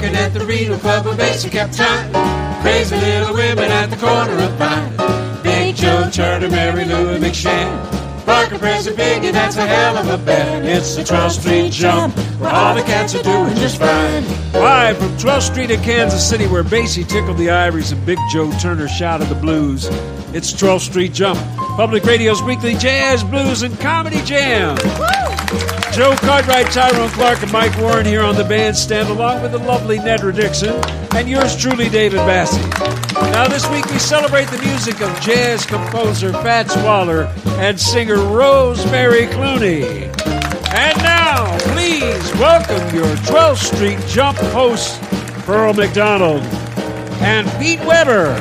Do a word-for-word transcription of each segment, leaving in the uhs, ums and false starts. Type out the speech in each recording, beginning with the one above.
swinging at the Reno Club where Basie kept time. Crazy little women at the corner of Vine. Big Joe, Charlie, Mary Lou, and McShann. Parker, Prezi, Biggie, that's a hell of a band. It's the twelfth Street Jump, where all the cats are doing just fine. Live from twelfth Street in Kansas City, where Basie tickled the ivories and Big Joe Turner shouted the blues. It's twelfth Street Jump, Public Radio's weekly jazz, blues, and comedy jam. Joe Cartwright, Tyrone Clark, and Mike Warren here on the bandstand, along with the lovely Nedra Dixon, and yours truly, David Bassie. Now this week we celebrate the music of jazz composer Fats Waller and singer Rosemary Clooney. And now, please welcome your twelfth Street Jump hosts, Pearl McDonald and Pete Weber.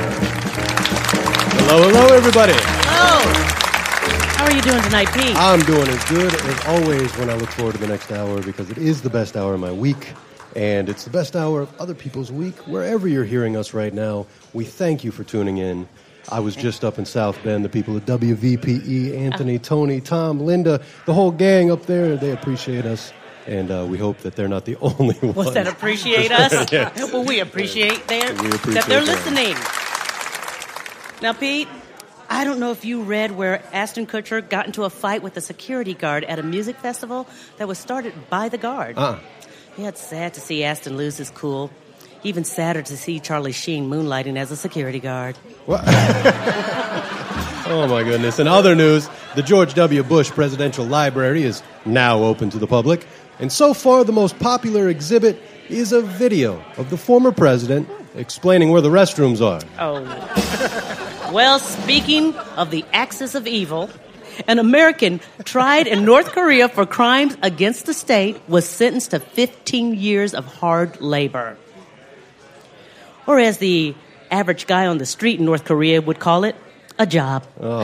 Hello, hello, everybody. Hello. How are you doing tonight, Pete? I'm doing as good as always when I look forward to the next hour, because it is the best hour of my week, and it's the best hour of other people's week. Wherever you're hearing us right now, we thank you for tuning in. I was just up in South Bend. The people at W V P E, Anthony, Tony, Tom, Linda, the whole gang up there, they appreciate us. And uh, we hope that they're not the only ones. What's that, appreciate us? Yeah. Well, we appreciate, their, we appreciate that they're them. listening. Now, Pete, I don't know if you read where Ashton Kutcher got into a fight with a security guard at a music festival that was started by the guard. Uh-uh. Yeah, it's sad to see Ashton lose his cool. Even sadder to see Charlie Sheen moonlighting as a security guard. What? Oh, my goodness. In other news, the George W. Bush Presidential Library is now open to the public. And so far, the most popular exhibit is a video of the former president explaining where the restrooms are. Oh. Well, speaking of the axis of evil, an American tried in North Korea for crimes against the state was sentenced to fifteen years of hard labor. Or as the average guy on the street in North Korea would call it, a job. Oh.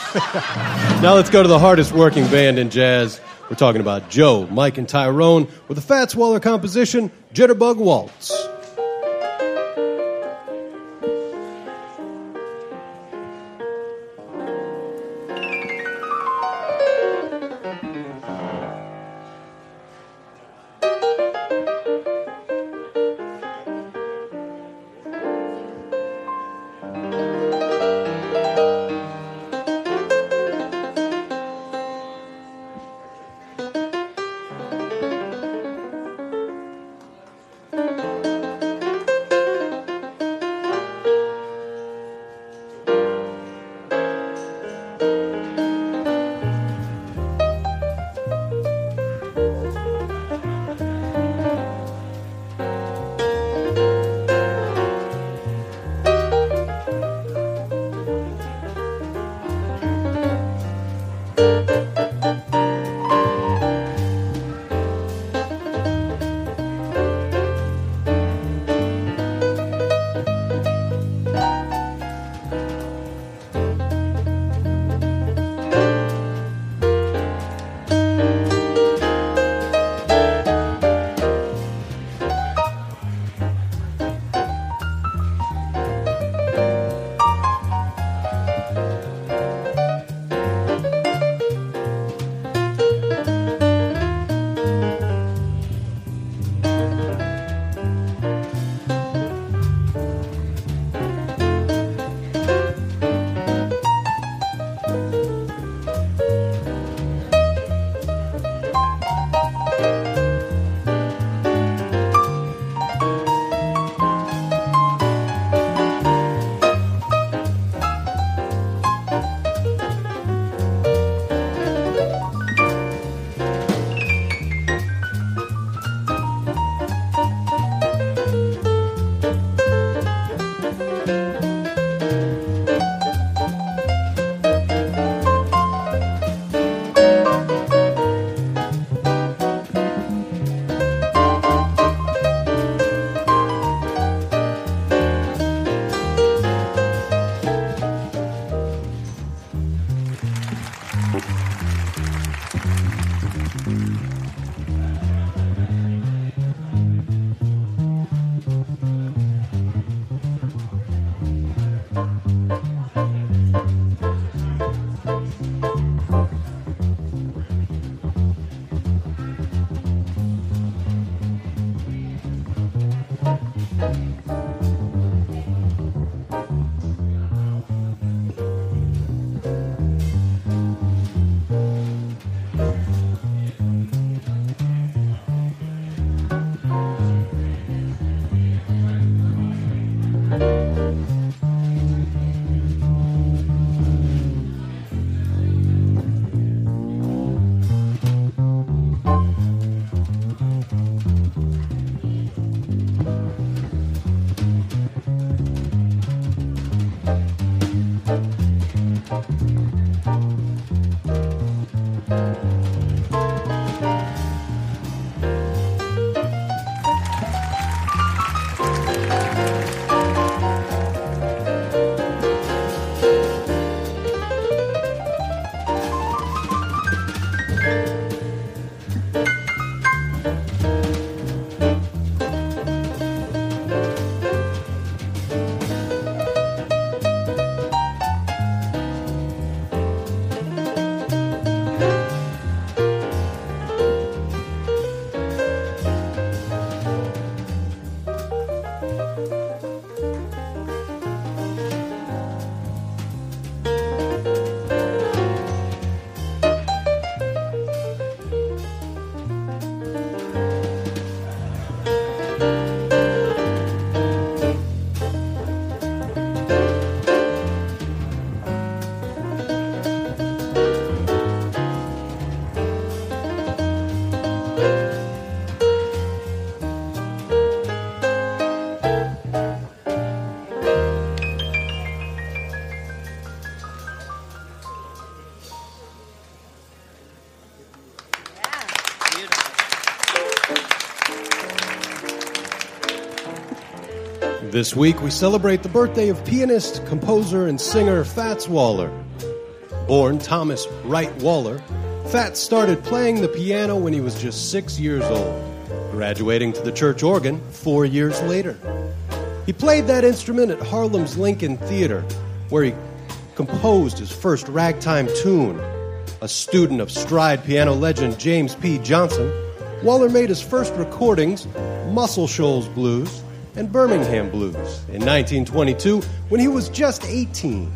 Now let's go to the hardest working band in jazz. We're talking about Joe, Mike, and Tyrone with the Fats Waller composition, Jitterbug Waltz. This week, we celebrate the birthday of pianist, composer, and singer Fats Waller. Born Thomas Wright Waller, Fats started playing the piano when he was just six years old, graduating to the church organ four years later. He played that instrument at Harlem's Lincoln Theater, where he composed his first ragtime tune. A student of stride piano legend James P. Johnson, Waller made his first recordings, Muscle Shoals Blues and Birmingham Blues, in nineteen twenty-two when he was just eighteen.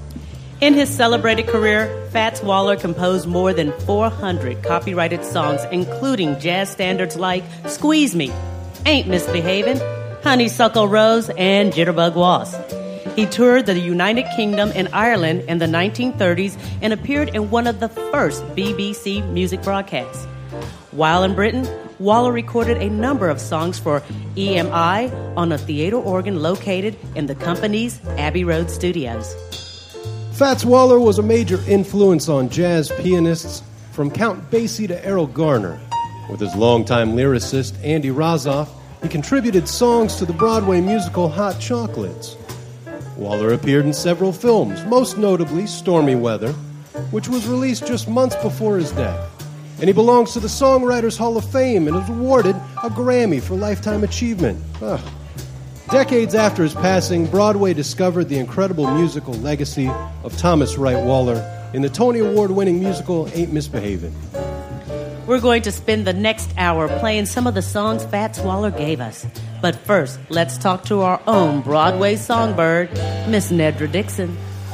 In his celebrated career, Fats Waller composed more than four hundred copyrighted songs, including jazz standards like Squeeze Me, Ain't Misbehavin', Honeysuckle Rose, and Jitterbug Waltz. He toured the United Kingdom and Ireland in the nineteen thirties and appeared in one of the first B B C music broadcasts. While in Britain, Waller recorded a number of songs for E M I on a theater organ located in the company's Abbey Road studios. Fats Waller was a major influence on jazz pianists from Count Basie to Errol Garner. With his longtime lyricist Andy Razzoff, he contributed songs to the Broadway musical Hot Chocolates. Waller appeared in several films, most notably Stormy Weather, which was released just months before his death. And he belongs to the Songwriters Hall of Fame and is awarded a Grammy for Lifetime Achievement. Ugh. Decades after his passing, Broadway discovered the incredible musical legacy of Thomas Wright Waller in the Tony Award-winning musical Ain't Misbehavin'. We're going to spend the next hour playing some of the songs Fats Waller gave us. But first, let's talk to our own Broadway songbird, Miss Nedra Dixon.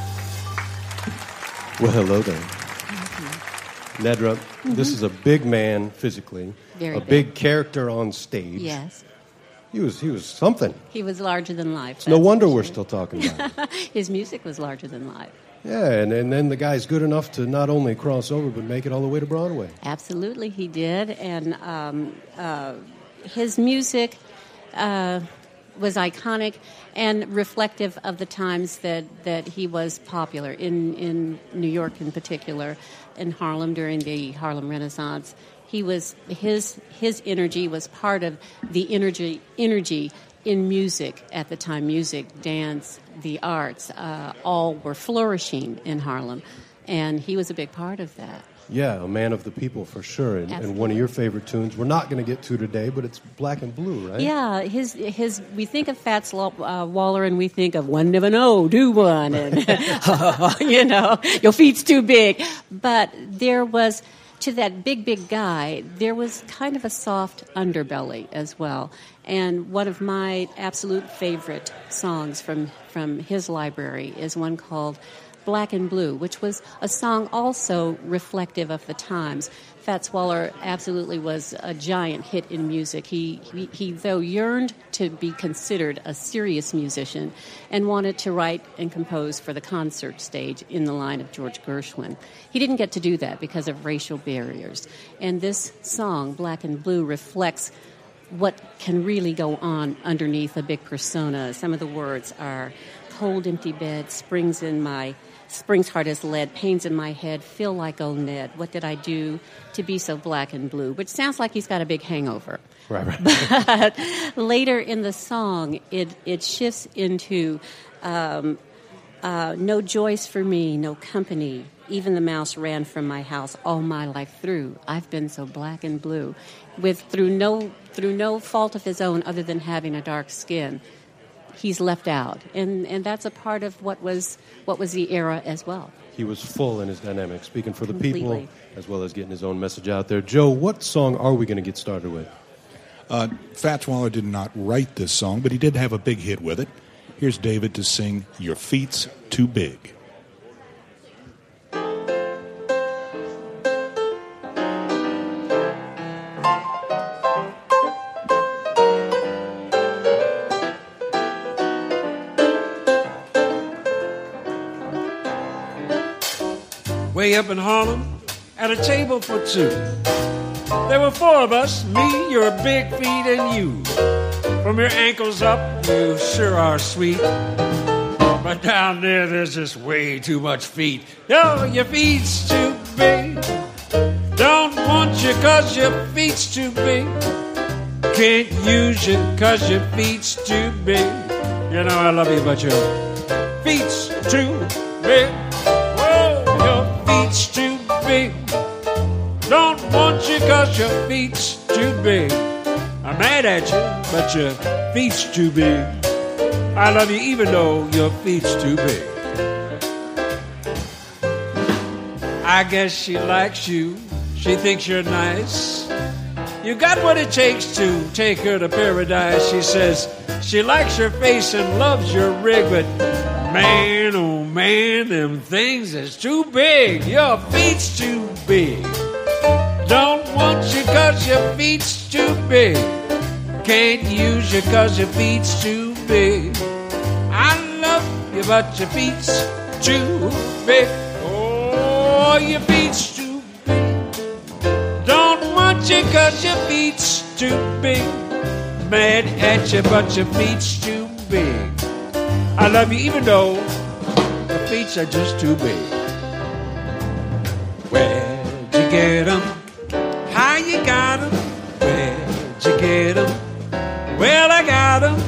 Well, hello there. Nedra, mm-hmm. This is a big man physically, Very a big. big character on stage. Yes. He was he was something. He was larger than life. It's no wonder for we're sure. still talking about it. His music was larger than life. Yeah, and, and then the guy's good enough to not only cross over, but make it all the way to Broadway. Absolutely, he did. And um, uh, his music uh, was iconic and reflective of the times that, that he was popular, in, in New York in particular, in Harlem during the Harlem Renaissance. He was his his energy was part of the energy energy in music at the time. Music, dance, the arts, uh, all were flourishing in Harlem, and he was a big part of that. Yeah, a man of the people for sure. And, and one of your favorite tunes, we're not going to get to today, but it's Black and Blue, right? Yeah, his his. We think of Fats uh, Waller, and we think of one never know, do one, and you know, your feet's too big. But there was, to that big, big guy, there was kind of a soft underbelly as well. And one of my absolute favorite songs from from his library is one called Black and Blue, which was a song also reflective of the times. Fats Waller absolutely was a giant hit in music. He, he, he, though, yearned to be considered a serious musician and wanted to write and compose for the concert stage in the line of George Gershwin. He didn't get to do that because of racial barriers. And this song, Black and Blue, reflects what can really go on underneath a big persona. Some of the words are, cold empty bed, springs in my Spring's hard as lead, pains in my head, feel like old Ned. What did I do to be so black and blue? Which sounds like he's got a big hangover. Right, right. But later in the song, it, it shifts into um, uh, no joys for me, no company. Even the mouse ran from my house all my life through. I've been so black and blue, with through no through no fault of his own other than having a dark skin. He's left out, and and that's a part of what was what was the era as well. He was full in his dynamic, speaking for the Completely. people as well as getting his own message out there. Joe, what song are we going to get started with? Uh, Fats Waller did not write this song, but he did have a big hit with it. Here's David to sing "Your Feet's Too Big." Way up in Harlem, at a table for two. There were four of us, me, your big feet, and you. From your ankles up, you sure are sweet. But down there, there's just way too much feet. Yo, your feet's too big. Don't want you cause your feet's too big. Can't use you cause your feet's too big. You know I love you, but your feet's too big. Feet's too big. Don't want you cause your feet's too big. I'm mad at you, but your feet's too big. I love you even though your feet's too big. I guess she likes you. She thinks you're nice. You got what it takes to take her to paradise. She says she likes your face and loves your rig, but man, oh man, them things is too big. Your feet's too big. Don't want you cause your feet's too big. Can't use you cause your feet's too big. I love you, but your feet's too big. Oh, your feet's too big. Don't want you cause your feet's too big. Mad at you, but your feet's too big. I love you even though the feet are just too big. Where'd you get 'em? How you got 'em? Where'd you get 'em? Well, I got 'em.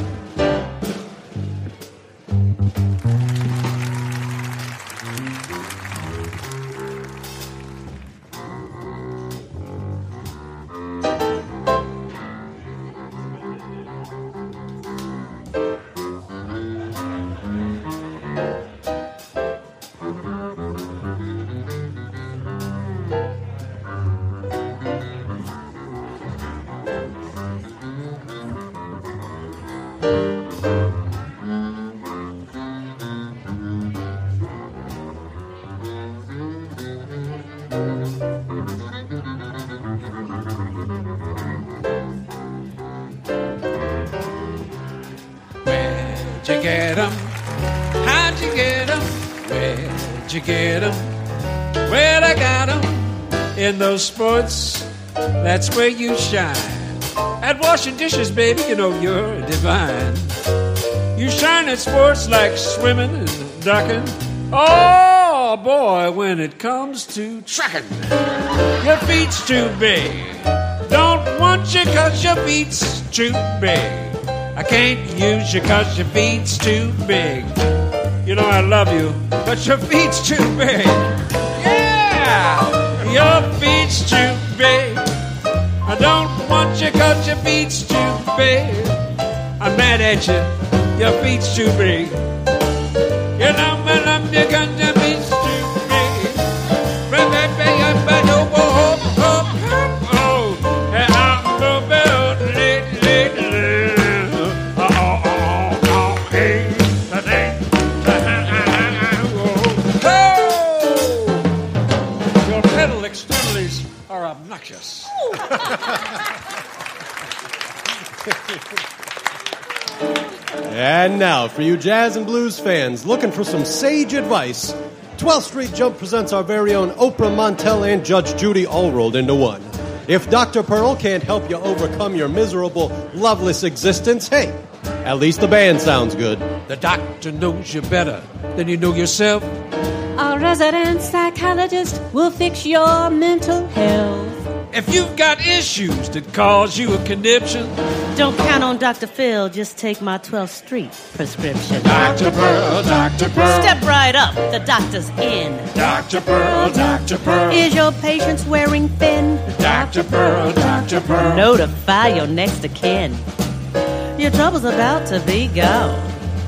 Where'd you get 'em? How'd you get 'em? Where'd you get 'em? Well, I got 'em. In those sports, that's where you shine. At washing dishes, baby, you know you're divine. You shine at sports like swimming and ducking. Oh, boy, when it comes to trucking, your feet's too big. Don't want you cause your feet's too big. I can't use you cause your feet's too big. You know I love you, but your feet's too big. Yeah! Your feet's too big. I don't want you cause your feet's too big. I'm mad at you, your feet's too big. You know I love you cause your feet's too big. Your pedal externalities are obnoxious. And now, for you jazz and blues fans looking for some sage advice, twelfth Street Jump presents our very own Oprah Montel and Judge Judy all rolled into one. If Doctor Pearl can't help you overcome your miserable, loveless existence, hey, at least the band sounds good. The doctor knows you better than you know yourself. A resident psychologist will fix your mental health. If you've got issues that cause you a conniption, don't count on Doctor Phil, just take my twelfth Street prescription. Doctor Pearl, Doctor Pearl. Step right up, the doctor's in. Doctor Pearl, Doctor Pearl. Is your patient wearing thin? Doctor Pearl, Doctor Pearl. Notify your next of kin. Your trouble's about to be gone.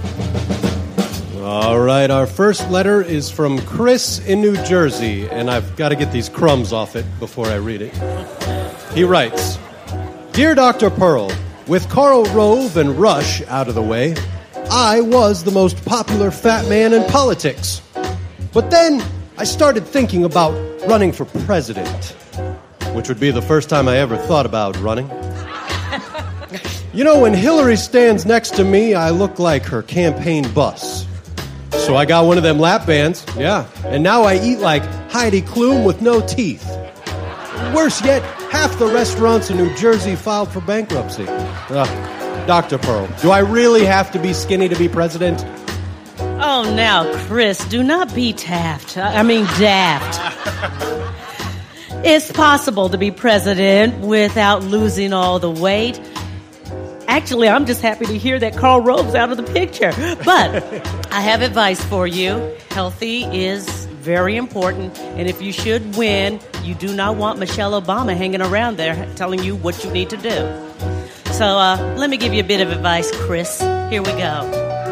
All right, our first letter is from Chris in New Jersey, and I've got to get these crumbs off it before I read it. He writes, Dear Doctor Pearl, with Karl Rove and Rush out of the way, I was the most popular fat man in politics. But then I started thinking about running for president, which would be the first time I ever thought about running. You know, when Hillary stands next to me, I look like her campaign bus. So I got one of them lap bands, yeah. And now I eat like Heidi Klum with no teeth. Worse yet, half the restaurants in New Jersey filed for bankruptcy. Uh, Doctor Pearl, do I really have to be skinny to be president? Oh, now, Chris, do not be taft. I mean, daft. It's possible to be president without losing all the weight. Actually, I'm just happy to hear that Karl Rove's out of the picture. But I have advice for you. Healthy is very important. And if you should win, you do not want Michelle Obama hanging around there telling you what you need to do. So uh, let me give you a bit of advice, Chris. Here we go.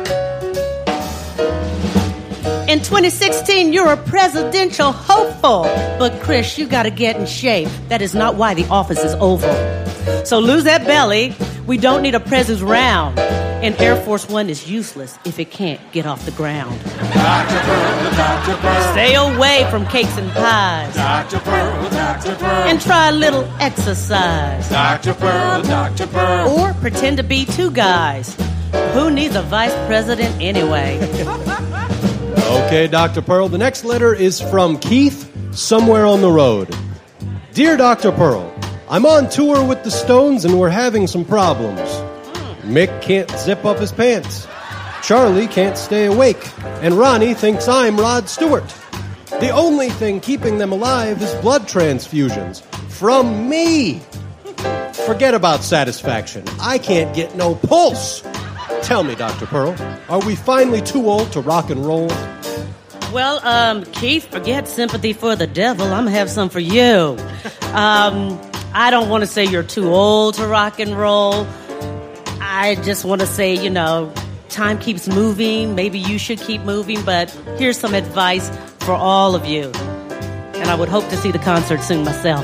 In twenty sixteen, you're a presidential hopeful. But, Chris, you got to get in shape. That is not why the office is oval. So lose that belly. We don't need a president's round. And Air Force One is useless if it can't get off the ground. Doctor Pearl, Doctor Pearl. Stay away from cakes and pies. Doctor Pearl, Doctor Pearl. And try a little exercise. Doctor Pearl, Doctor Pearl. Or pretend to be two guys. Who needs a vice president anyway? Okay, Doctor Pearl, the next letter is from Keith, somewhere on the road. Dear Doctor Pearl, I'm on tour with the Stones and we're having some problems. Mick can't zip up his pants. Charlie can't stay awake. And Ronnie thinks I'm Rod Stewart. The only thing keeping them alive is blood transfusions. From me. Forget about satisfaction. I can't get no pulse. Tell me, Doctor Pearl, are we finally too old to rock and roll? Well, um, Keith, forget sympathy for the devil. I'm going to have some for you. Um... I don't want to say you're too old to rock and roll. I just want to say, you know, time keeps moving. Maybe you should keep moving, but here's some advice for all of you. And I would hope to see the concert soon myself.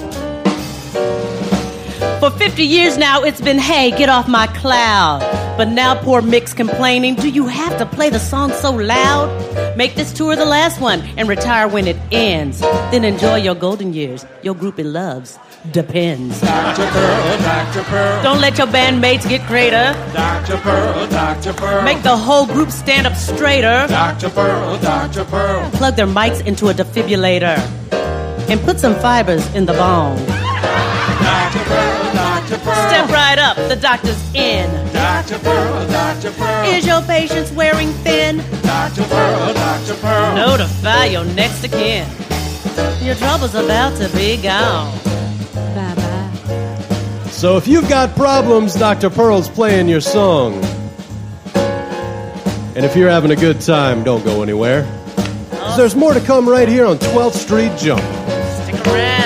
For fifty years now, it's been, hey, get off my cloud. But now poor Mick's complaining, do you have to play the song so loud? Make this tour the last one and retire when it ends. Then enjoy your golden years. Your group it loves depends. Doctor Pearl, Doctor Pearl. Don't let your bandmates get greater. Doctor Pearl, Doctor Pearl. Make the whole group stand up straighter. Doctor Pearl, Doctor Pearl. Plug their mics into a defibrillator and put some fibers in the bone. Doctor Pearl, Doctor Pearl. Step right up, the doctor's in. Doctor Pearl, Doctor Pearl. Is your patient's wearing thin? Doctor Pearl, Doctor Pearl. Notify your next of kin. Your trouble's about to be gone. Bye-bye. So if you've got problems, Doctor Pearl's playing your song. And if you're having a good time, don't go anywhere. 'Cause there's more to come right here on twelfth Street Jump. Stick around.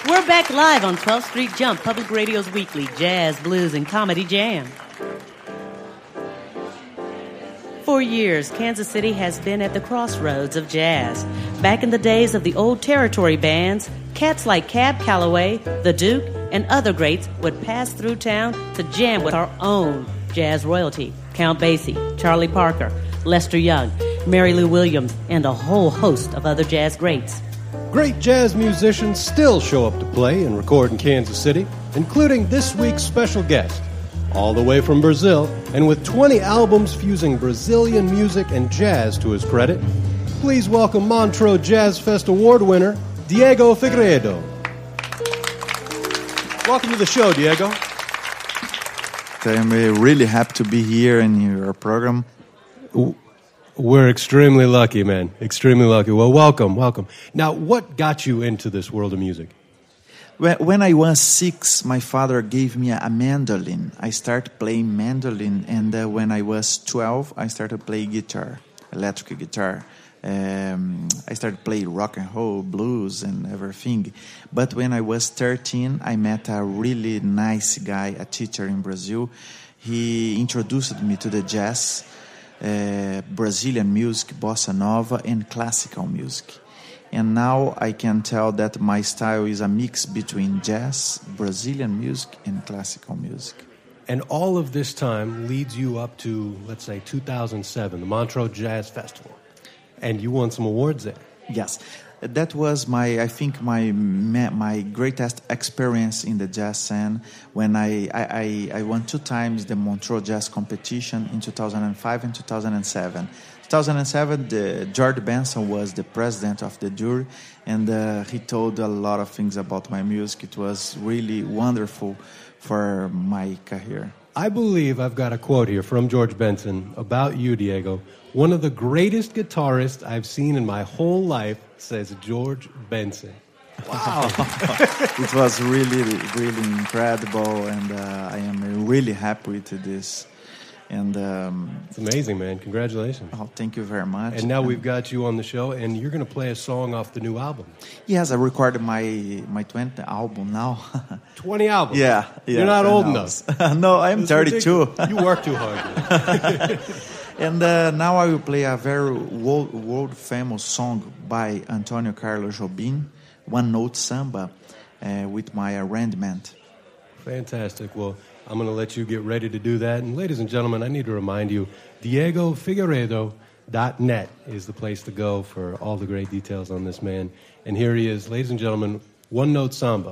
We're back live on twelfth Street Jump, Public Radio's weekly jazz, blues, and comedy jam. For years, Kansas City has been at the crossroads of jazz. Back in the days of the old territory bands, cats like Cab Calloway, The Duke, and other greats would pass through town to jam with our own jazz royalty, Count Basie, Charlie Parker, Lester Young, Mary Lou Williams, and a whole host of other jazz greats. Great jazz musicians still show up to play and record in Kansas City, including this week's special guest, all the way from Brazil, and with twenty albums fusing Brazilian music and jazz to his credit. Please welcome Montreux Jazz Fest Award winner, Diego Figueiredo. Welcome to the show, Diego. I'm really happy to be here in your program. We're extremely lucky, man. Extremely lucky. Well, welcome, welcome. Now, what got you into this world of music? When I was six, my father gave me a mandolin. I started playing mandolin, and uh, when I was twelve, I started playing guitar, electric guitar. Um, I started playing rock and roll, blues, and everything. But when I was thirteen, I met a really nice guy, a teacher in Brazil. He introduced me to the jazz, uh, Brazilian music, bossa nova, and classical music. And now I can tell that my style is a mix between jazz, Brazilian music, and classical music. And all of this time leads you up to, let's say, two thousand seven, the Montreux Jazz Festival. And you won some awards there. Yes. That was my, I think, my my greatest experience in the jazz scene when I, I, I won two times the Montreux Jazz Competition in two thousand five and two thousand seven. two thousand seven, the, George Benson was the president of the jury, and uh, he told a lot of things about my music. It was really wonderful for my career. I believe I've got a quote here from George Benson about you, Diego. One of the greatest guitarists I've seen in my whole life, says George Benson. Wow. It was really, really incredible, and uh, I am really happy with this. And um, it's amazing, man. Congratulations. Oh, thank you very much. And now we've got you on the show, and you're going to play a song off the new album. Yes, I recorded my my twentieth album now. twenty albums? Yeah. yeah you're not old albums. enough. No, I'm That's thirty-two. Ridiculous. You work too hard. And uh, now I will play a very world, world famous song by Antonio Carlos Jobim, One Note Samba, uh, with my arrangement. Fantastic. Well, I'm going to let you get ready to do that. And ladies and gentlemen, I need to remind you, Diego Figueiredo dot net is the place to go for all the great details on this man. And here he is, ladies and gentlemen, One Note Samba.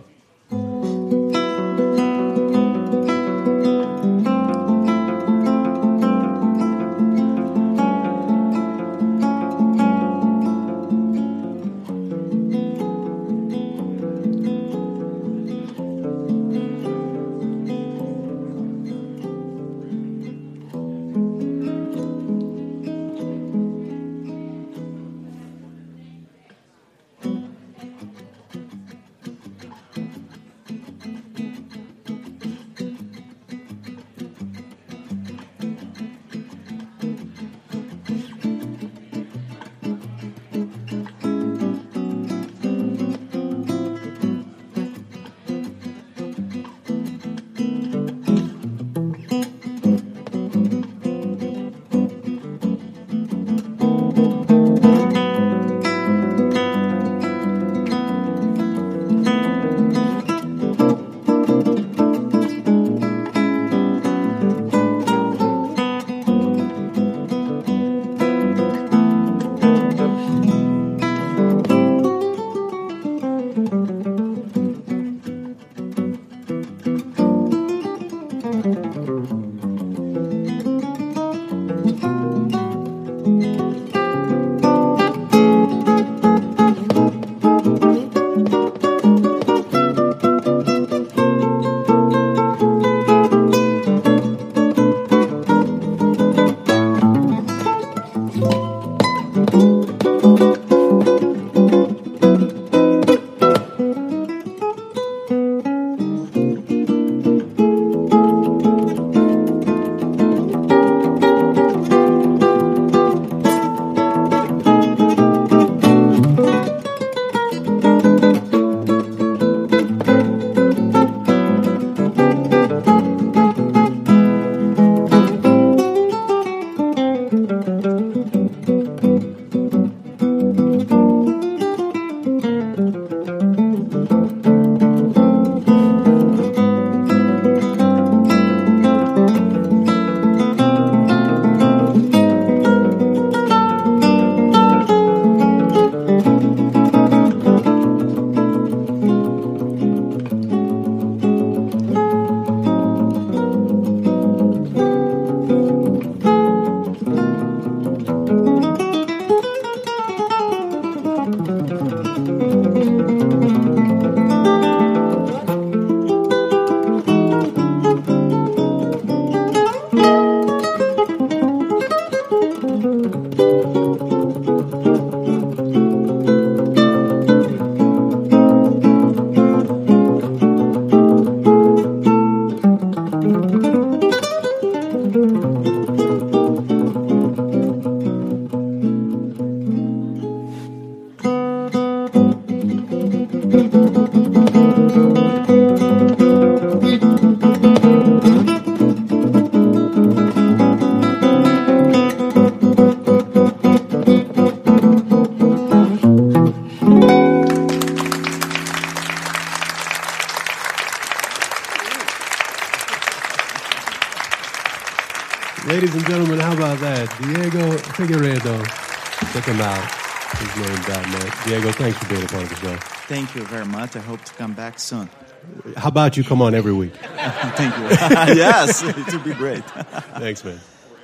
Ladies and gentlemen, how about that? Diego Figueredo. Check him out. His name dot net. Diego, thanks for being a part of the show. Thank you very much. I hope to come back soon. How about you come on every week? Thank you. Yes, it would be great. Thanks, man.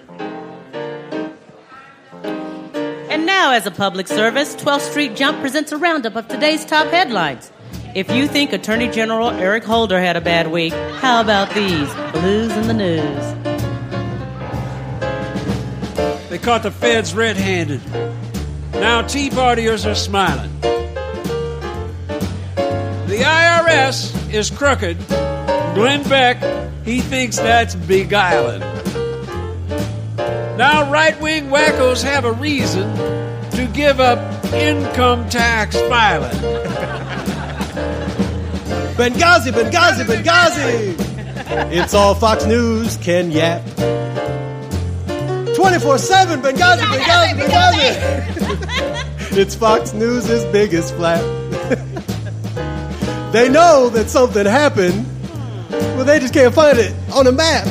And now, as a public service, twelfth Street Jump presents a roundup of today's top headlines. If you think Attorney General Eric Holder had a bad week, how about these? Blues in the news. They caught the feds red-handed. Now Tea Partiers are smiling. The I R S is crooked. Glenn Beck, he thinks that's beguiling. Now right-wing wackos have a reason to give up income tax filing. Benghazi, Benghazi, Benghazi! It's all Fox News, Ken Yap. twenty-four seven, Benghazi, Benghazi, Benghazi! It's Fox News' biggest flap. They know that something happened, but they just can't find it on the map.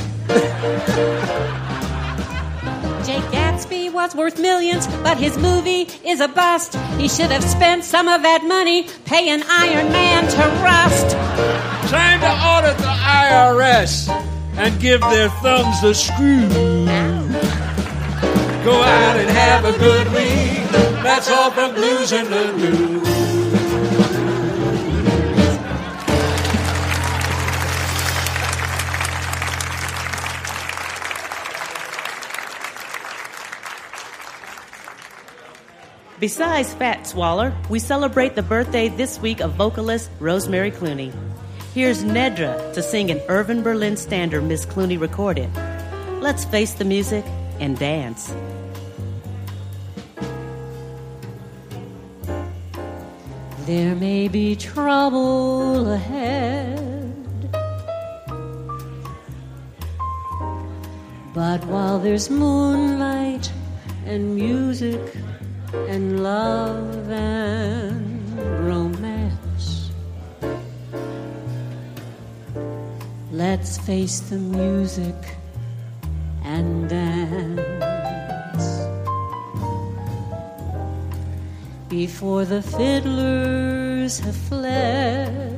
Jake Gatsby was worth millions, but his movie is a bust. He should have spent some of that money paying Iron Man to rust. Time to audit the I R S and give their thumbs the screw. Go out and have a good week. That's all from Blues in the News. Besides Fat Swaller, we celebrate the birthday this week of vocalist Rosemary Clooney. Here's Nedra to sing an Irving Berlin standard Miss Clooney recorded. Let's face the music and dance. There may be trouble ahead, but while there's moonlight and music and love and romance, let's face the music and dance. Before the fiddlers have fled,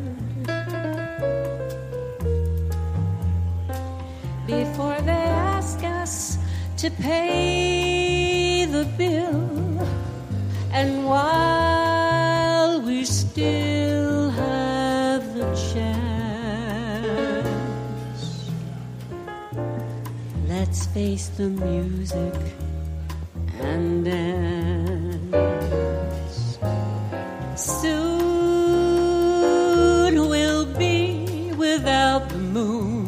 before they ask us to pay the bill, and while we still have the chance, let's face the music and dance. Soon we'll be without the moon,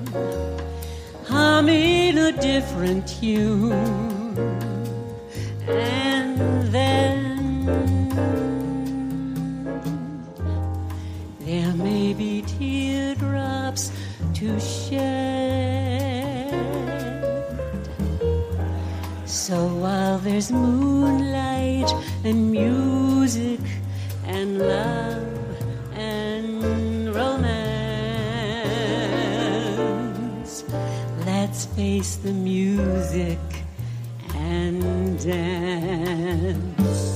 humming a different tune, and then there may be teardrops to shed. So while there's moonlight and music and love and romance, let's face the music and dance.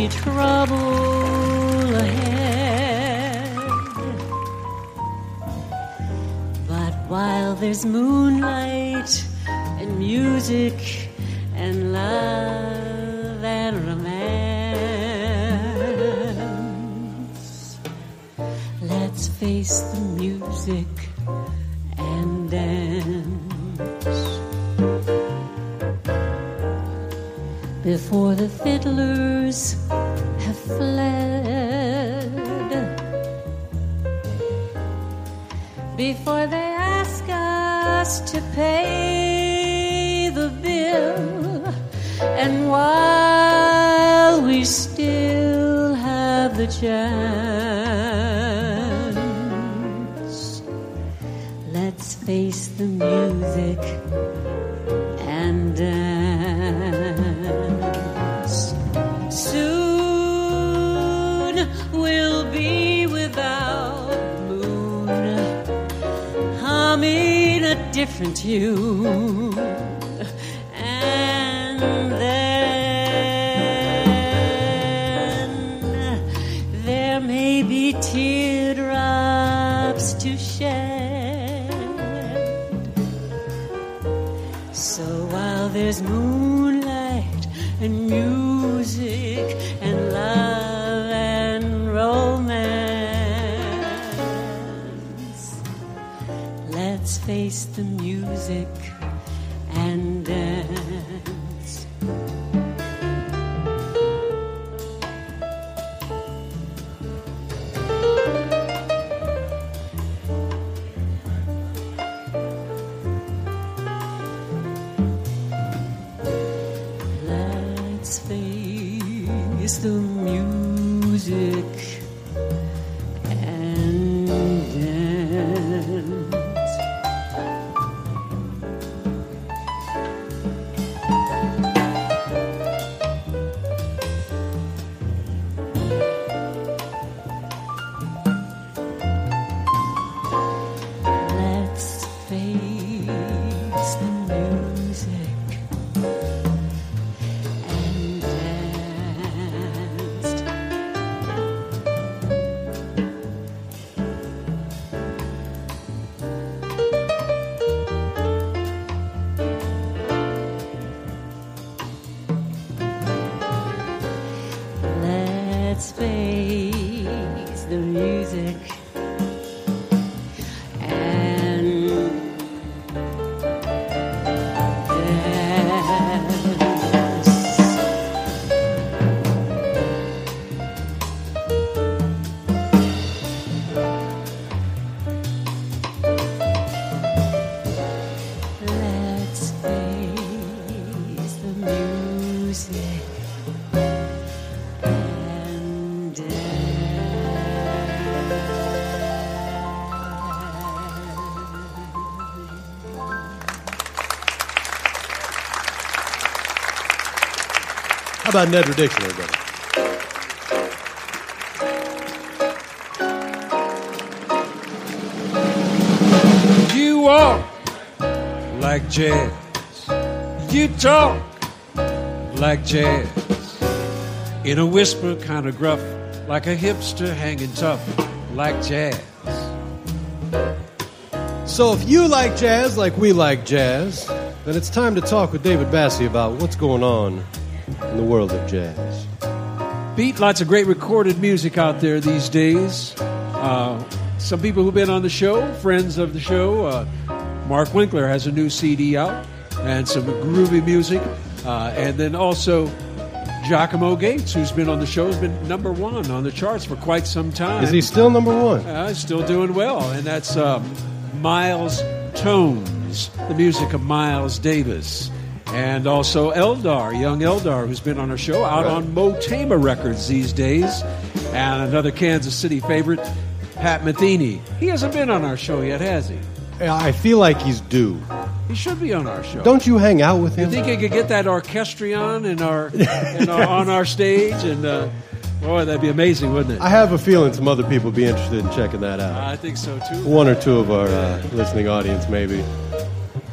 be trouble ahead. But while there's moonlight and music and love and romance, let's face the music and dance. Before the fiddlers have fled, before they ask us to pay the bill, and while we still have the chance, let's face the music and dance. Soon we'll be without the moon, humming a different tune, and then there may be teardrops to shed. So while there's moonlight and music and love and romance, let's face the music and dance. Let's face the music and dance. Let's face the music and dance. Let's face the music and dance. Let's face the music and How about Nedra Dixon, everybody? You walk like jazz. You talk like jazz. In a whisper, kind of gruff, like a hipster hanging tough, like jazz. So if you like jazz like we like jazz, then it's time to talk with David Bassie about what's going on in the world of jazz. Beat, lots of great recorded music out there these days. Uh, some people who've been on the show, friends of the show, uh, Mark Winkler has a new C D out and some groovy music. Uh, and then also Giacomo Gates, who's been on the show, has been number one on the charts for quite some time. Is he still number one? Uh, still doing well. And that's um, Miles Tones, the music of Miles Davis. And also Eldar, young Eldar, who's been on our show, out on Motema Records these days. And another Kansas City favorite, Pat Metheny. He hasn't been on our show yet, has he? I feel like he's due. He should be on our show. Don't you hang out with him? You think he could get that orchestrion in our, in our on our stage? And uh, boy, that'd be amazing, wouldn't it? I have a feeling some other people would be interested in checking that out. I think so too. One or two of our uh, listening audience, maybe.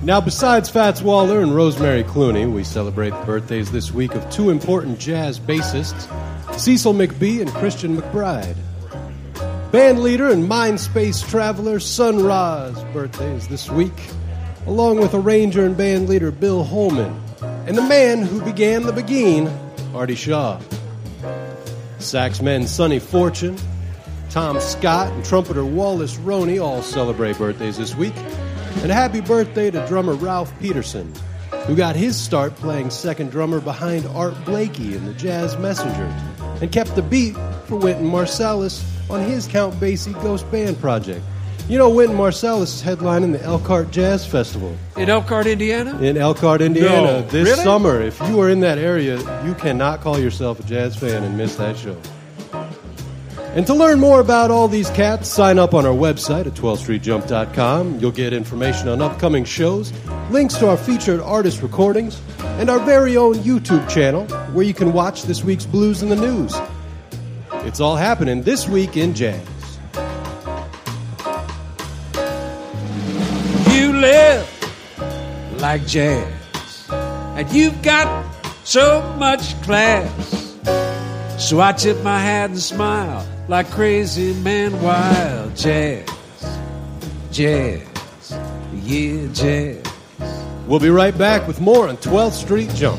Now, besides Fats Waller and Rosemary Clooney, we celebrate the birthdays this week of two important jazz bassists, Cecil McBee and Christian McBride. Band leader and mind space traveler Sun Ra's birthday is this week, along with arranger and band leader Bill Holman, and the man who began the Beguine, Artie Shaw. Saxmen Sonny Fortune, Tom Scott, and trumpeter Wallace Roney all celebrate birthdays this week. And a happy birthday to drummer Ralph Peterson, who got his start playing second drummer behind Art Blakey in the Jazz Messengers, and kept the beat for Wynton Marsalis on his Count Basie Ghost Band project. You know, Wynton Marsalis is headlining the Elkhart Jazz Festival. In Elkhart, Indiana? In Elkhart, Indiana, No. this Really? summer. If you are in that area, you cannot call yourself a jazz fan and miss that show. And to learn more about all these cats, sign up on our website at twelfth street jump dot com. You'll get information on upcoming shows, links to our featured artist recordings, and our very own YouTube channel where you can watch this week's Blues in the News. It's all happening this week in jazz. You live like jazz, and you've got so much class. So I tip my hat and smile like crazy man wild. Jazz, jazz, yeah, jazz. We'll be right back with more on twelfth Street Jump.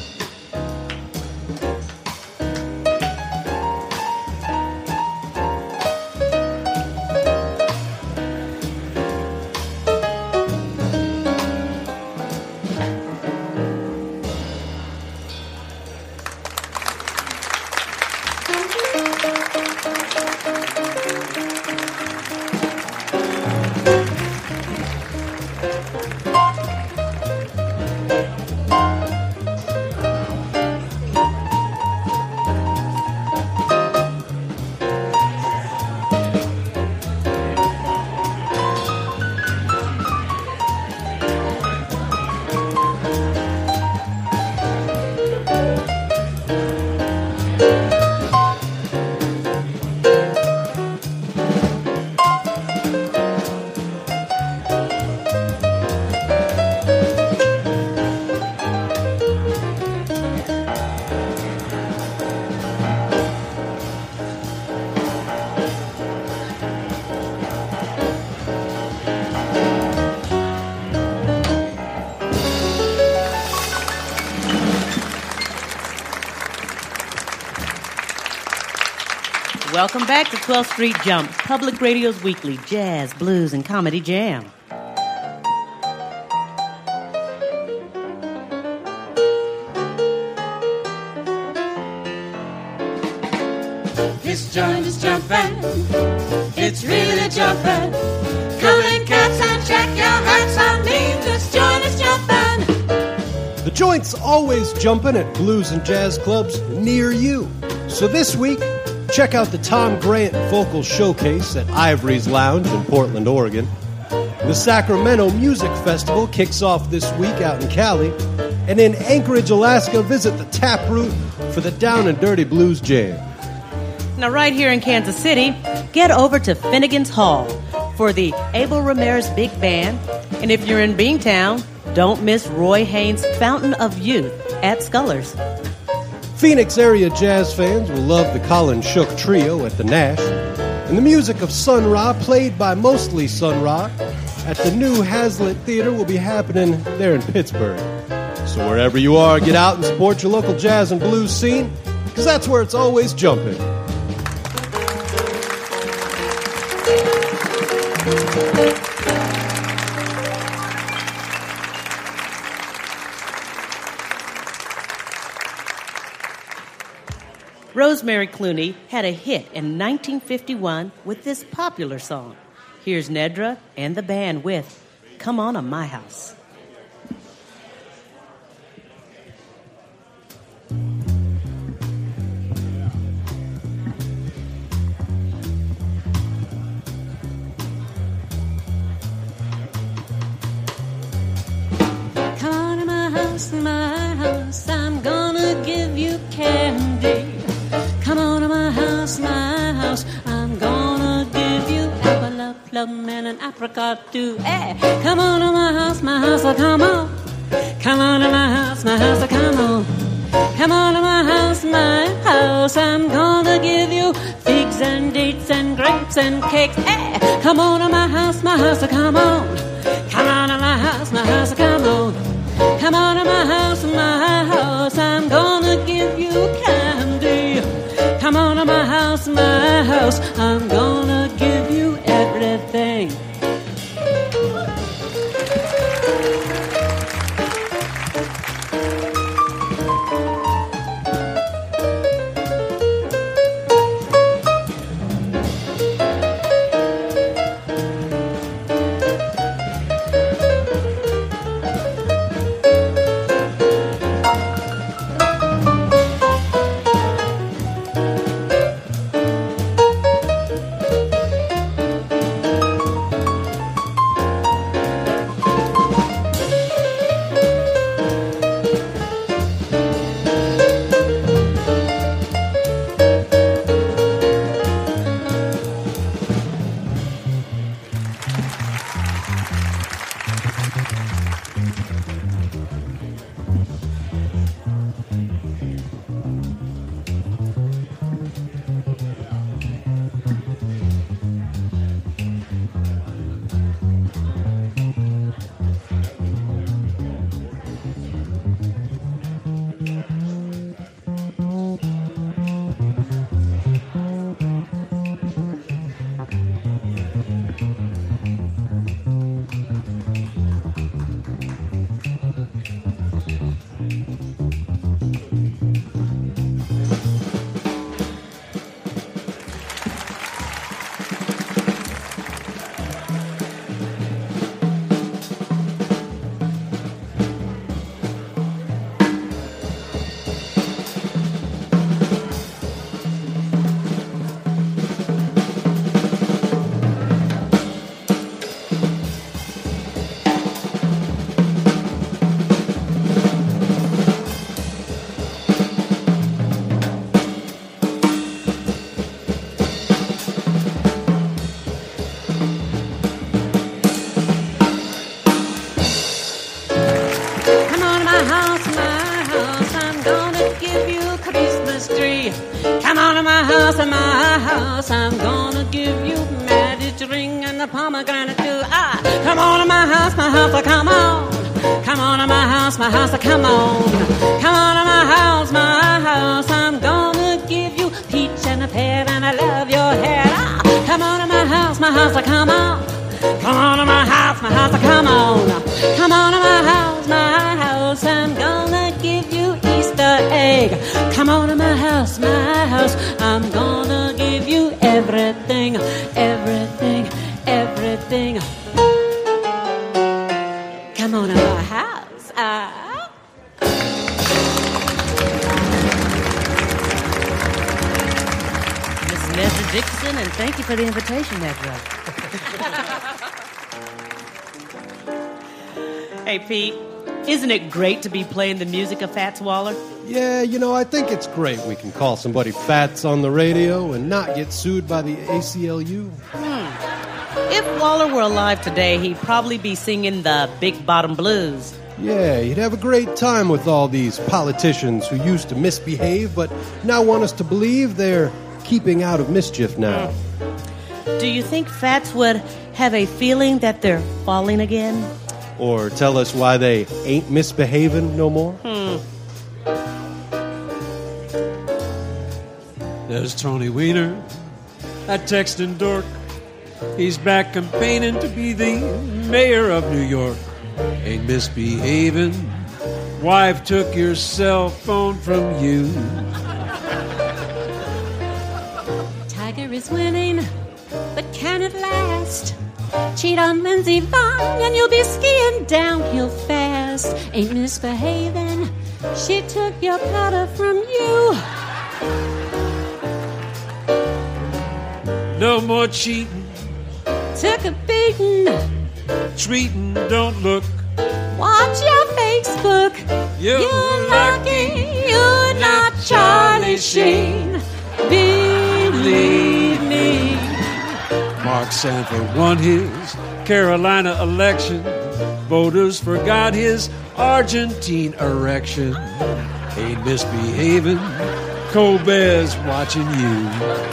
Welcome back to twelfth Street Jump, Public Radio's weekly jazz, blues, and comedy jam. This joint is jumping, it's really jumping. Come in, cats, and check your hats on me. This joint is jumping. The joint's always jumping at blues and jazz clubs near you. So this week, check out the Tom Grant Vocal Showcase at Ivory's Lounge in Portland, Oregon. The Sacramento Music Festival kicks off this week out in Cali. And in Anchorage, Alaska, visit the Taproot for the Down and Dirty Blues Jam. Now, right here in Kansas City, get over to Finnegan's Hall for the Abel Ramirez Big Band. And if you're in Beantown, don't miss Roy Haynes' Fountain of Youth at Scullers. Phoenix area jazz fans will love the Colin Shook Trio at the Nash, and the music of Sun Ra, played by mostly Sun Ra, at the new Hazlitt Theater will be happening there in Pittsburgh. So wherever you are, get out and support your local jazz and blues scene, because that's where it's always jumping. Rosemary Clooney had a hit in nineteen fifty-one with this popular song. Here's Nedra and the band with Come On to My House. Come on to my house, my house, I'm gonna give you candy. Come on to my house, my house, I'm gonna give you apple a plum and an apricot too. Hey, come on to my house, my house, oh, come on. Come on to my house, my house, oh, come on. Come on to my house, my house. I'm gonna give you figs and dates and grapes and cakes. Hey, come on to my house, my house, oh, come on. Come on to my house, my house, oh, come on. Come on to my house, my house. I'm gonna give you candy. Come on to my house, my house. I'm gonna give you everything. To my house, I'm gonna give you marriage ring and a pomegranate too. Ah, come on to my house, my house, oh, come on. Come on to my house, my house, oh, come on. Come on to my house, my house. I'm gonna give you peach and a pear and I love your hair. Ah, come on to my house, my house, oh, come on. Come on to my house, my house, oh, come on. Come on to my house, my house. I'm gonna give you Easter egg. Come on to my house, my house. I'm gonna give you everything, everything, everything. Come on to my house. Ah. Miss Nedra Dixon, and thank you for the invitation, Nedra. Hey, Pete, isn't it great to be playing the music of Fats Waller? Yeah, you know, I think it's great we can call somebody Fats on the radio and not get sued by the A C L U. Hmm. If Waller were alive today, he'd probably be singing the Big Bottom Blues. Yeah, he'd have a great time with all these politicians who used to misbehave but now want us to believe they're keeping out of mischief now. Hmm. Do you think Fats would have a feeling that they're falling again? Or tell us why they ain't misbehaving no more? Hmm. There's Tony Weiner, that texting dork. He's back campaigning to be the mayor of New York. Ain't misbehaving. Wife took your cell phone from you. Tiger is winning, but can it last? Cheat on Lindsey Vonn and you'll be skiing downhill fast. Ain't misbehaving. She took your powder from you. No more cheating. Took a beating. Treating, don't look. Watch your Facebook. You're, You're lucky you're not Charlie Sheen. Believe me. Mark Mark Sanford won his Carolina election. Voters forgot his Argentine erection. Ain't misbehaving, Colbert's watching you.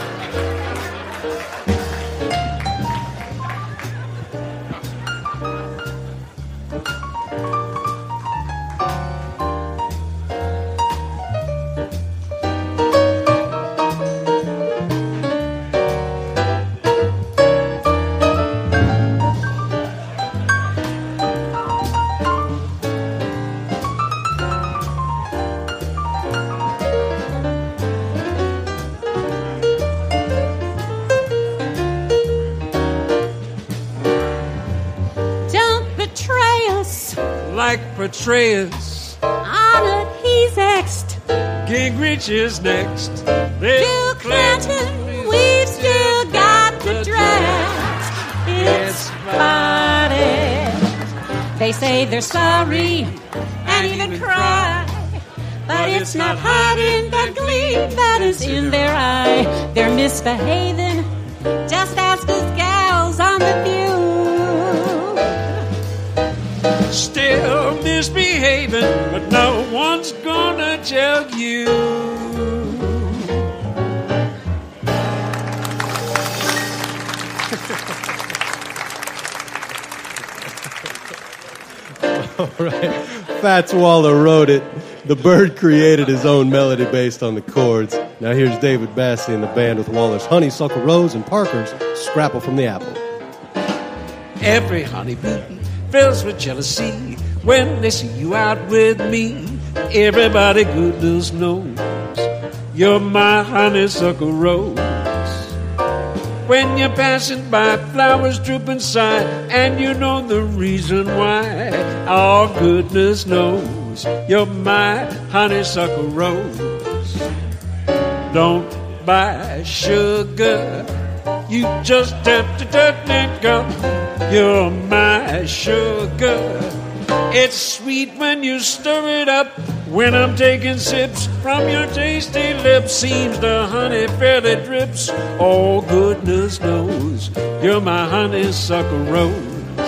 Petraeus. Honored, he's next. Gingrich is next. Bill Clinton, we've still got the draft. It's bodies. They say they're sorry and even cry, but it's not hiding that gleam that is in their eye. They're misbehaving, just ask us gals on the View. Still misbehaving, but no one's gonna tell you. All right. Fats Waller wrote it. The Bird created his own melody based on the chords. Now here's David Bassey and the band with Waller's Honeysuckle Rose and Parker's Scrapple from the Apple. Every honeybee fills with jealousy when they see you out with me. Everybody goodness knows you're my honeysuckle rose. When you're passing by, flowers droop inside, and you know the reason why. All goodness knows you're my honeysuckle rose. Don't buy sugar, you just have to turn it go. You're my sugar. It's sweet when you stir it up. When I'm taking sips from your tasty lips, seems the honey fairly drips. Oh, goodness knows you're my honeysuckle rose.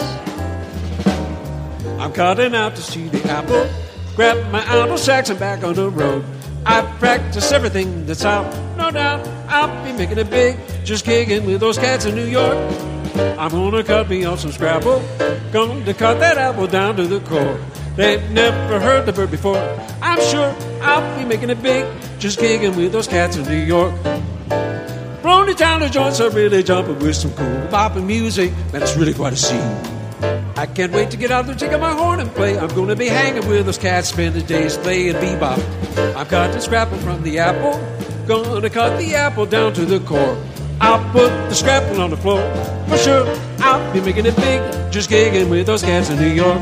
I'm cutting out to see the apple, grab my apple sacks and back on the road. I practice everything that's out, no doubt I'll be making it big, just kicking with those cats in New York. I'm gonna cut me off some Scrabble, gonna cut that apple down to the core. They've never heard the bird before, I'm sure I'll be making it big, just kicking with those cats in New York. Rolling down the joints are really jumping with some cool bopping music, man, it's really quite a scene. I can't wait to get out there, take out my horn and play. I'm gonna be hanging with those cats, spending days playing bebop. I'm cutting scrapple from the apple, gonna cut the apple down to the core. I'll put the scrapple on the floor, for sure I'll be making it big, just gigging with those cats in New York.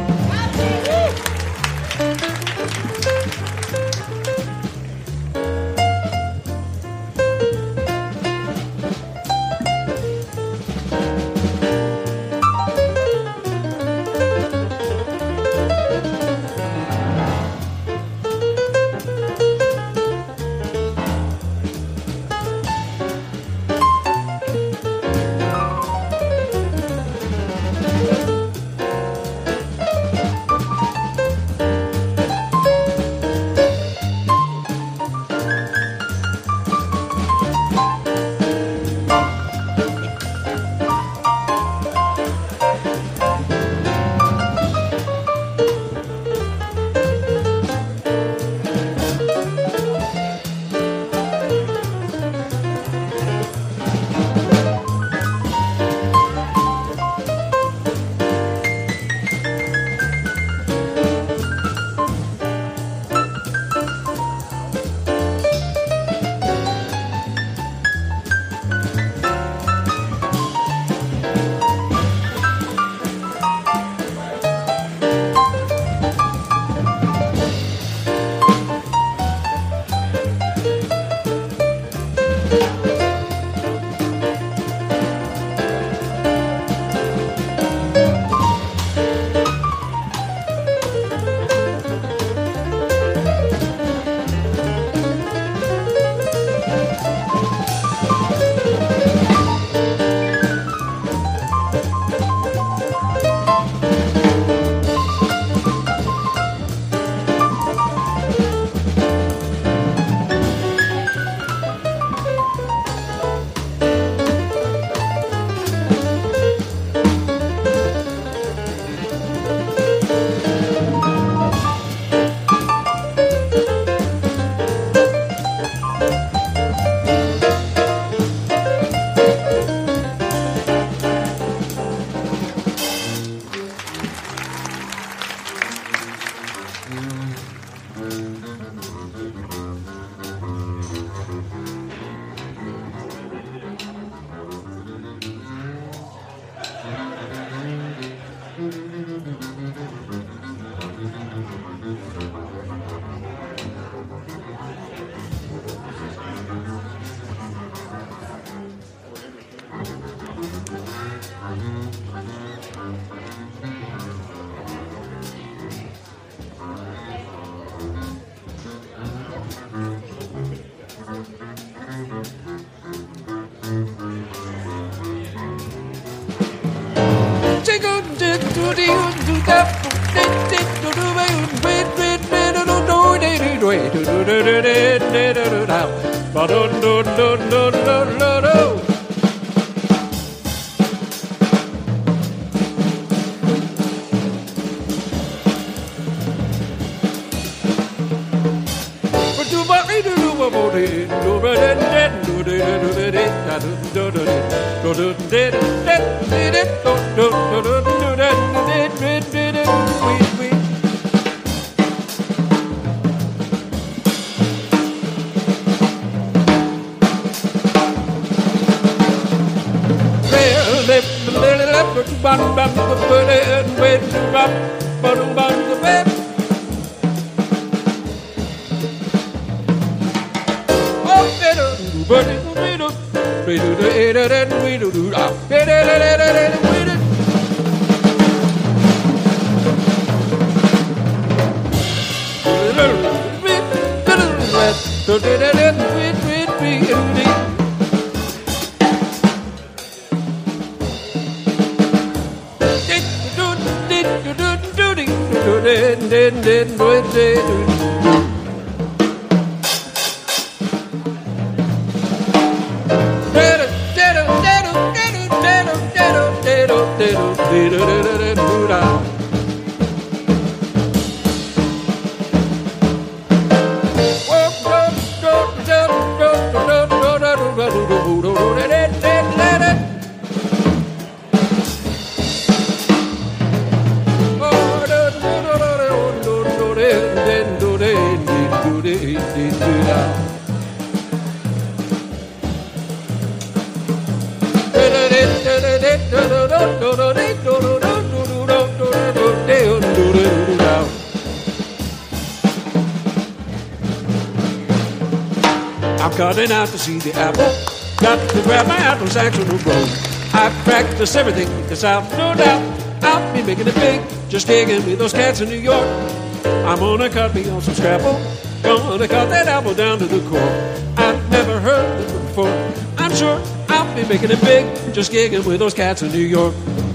I'm cutting out to see the apple. Got to grab my apple sacks on the road. I practice everything that's out, no doubt. I'll be making it big, just digging with those cats in New York. I'm gonna cut me on some scrapple. Gonna cut that apple down to the core. I've never heard of them before. I'm sure I'll be making it big, just gigging with those cats in New York.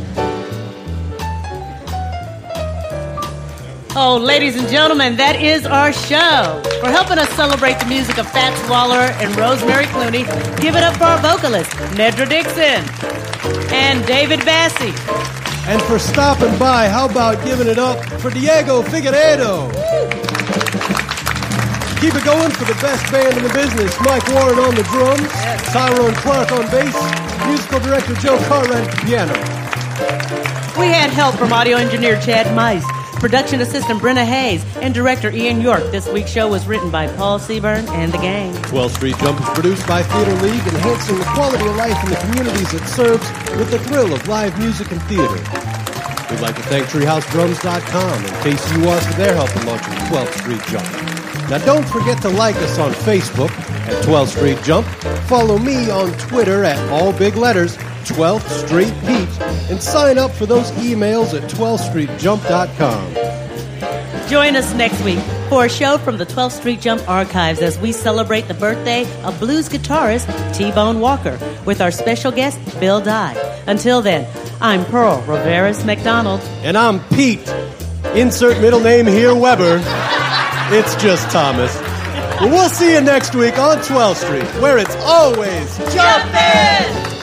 Oh, ladies and gentlemen, that is our show. For helping us celebrate the music of Fats Waller and Rosemary Clooney, give it up for our vocalists, Nedra Dixon and David Bassie. And for stopping by, how about giving it up for Diego Figueiredo? Keep it going for the best band in the business, Mike Warren on the drums, yes. Tyrone Clark on bass, musical director Joe Cartwright at the piano. We had help from audio engineer Chad Mice, production assistant Brenna Hayes, and director Ian York. This week's show was written by Paul Seaburn and the gang. twelfth Street Jump is produced by Theater League, enhancing the quality of life in the communities it serves with the thrill of live music and theater. We'd like to thank treehouse drums dot com and K C U R for their help in launching twelfth Street Jump. Now don't forget to like us on Facebook at twelfth Street Jump, follow me on Twitter at all big letters, twelfth Street Pete, and sign up for those emails at twelfth street jump dot com. Join us next week for a show from the twelfth Street Jump archives as we celebrate the birthday of blues guitarist T-Bone Walker with our special guest, Bill Dye. Until then, I'm Pearl Roveras McDonald. And I'm Pete. Insert middle name here, Weber. It's just Thomas. Well, we'll see you next week on twelfth Street, where it's always jumpin'!